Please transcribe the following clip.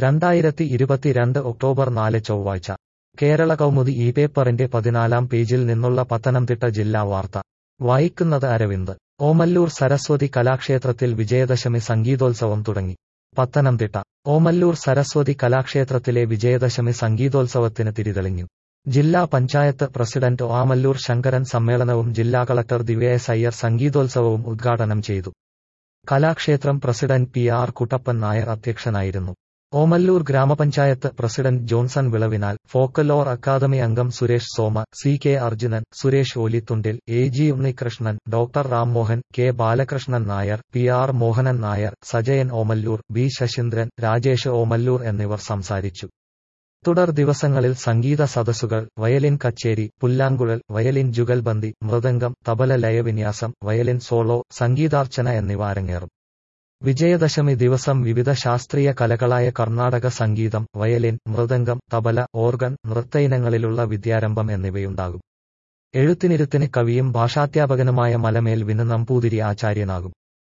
2022 October 4 ചൊവ്വാഴ്ച കേരള കൗമുദി ഈ പേപ്പറിന്റെ 14-ാം പേജിൽ നിന്നുള്ള പത്തനംതിട്ട ജില്ലാ വാർത്ത വായിക്കുന്നത് അരവിന്ദ്. ഓമല്ലൂർ സരസ്വതി കലാക്ഷേത്രത്തിൽ വിജയദശമി സംഗീതോത്സവം തുടങ്ങി. പത്തനംതിട്ട ഓമല്ലൂർ സരസ്വതി കലാക്ഷേത്രത്തിലെ വിജയദശമി സംഗീതോത്സവത്തിന് തിരിതെളിഞ്ഞു. ജില്ലാ പഞ്ചായത്ത് പ്രസിഡന്റ് ഓമല്ലൂർ ശങ്കരൻ സമ്മേളനവും ജില്ലാ കളക്ടർ ദിവ്യ എസ് അയ്യർ സംഗീതോത്സവവും ഉദ്ഘാടനം ചെയ്തു. കലാക്ഷേത്രം പ്രസിഡന്റ് PR കുട്ടപ്പൻ നായർ അധ്യക്ഷനായിരുന്നു. ഓമല്ലൂർ ഗ്രാമപഞ്ചായത്ത് president Johnson Vilavinal, folklore academy അംഗം Suresh Soma, CK Arjunan, Suresh Olithundil, AG Unnikrishnan, doctor Rammohan, K Balakrishnan Nair, PR Mohanan Nair, Sajayan Omallur, B Saseendran, Rajesh Omallur എന്നിവർ സംസാരിച്ചു. തുടർ ദിവസങ്ങളിൽ സംഗീത സദസ്സുകൾ, വയലിൻ കച്ചേരി, പുല്ലാങ്കുഴൽ, വയലിൻ ജുഗൽബന്ദി, മൃദംഗം, തബല ലയവിന്യാസം, വയലിൻ സോളോ, സംഗീതാർച്ചന എന്നിവ അരങ്ങേറും. വിജയദശമി ദിവസം വിവിധ ശാസ്ത്രീയ കലകളായ കർണാടക സംഗീതം, വയലിൻ, മൃദംഗം, തബല, ഓർഗൻ, നൃത്തയിനങ്ങളിലുള്ള വിദ്യാരംഭം എന്നിവയുണ്ടാകും. എഴുത്തിനിരുത്തിന് കവിയും ഭാഷാധ്യാപകനുമായ മലമേൽ വിനു നമ്പൂതിരി ആചാര്യനാകും.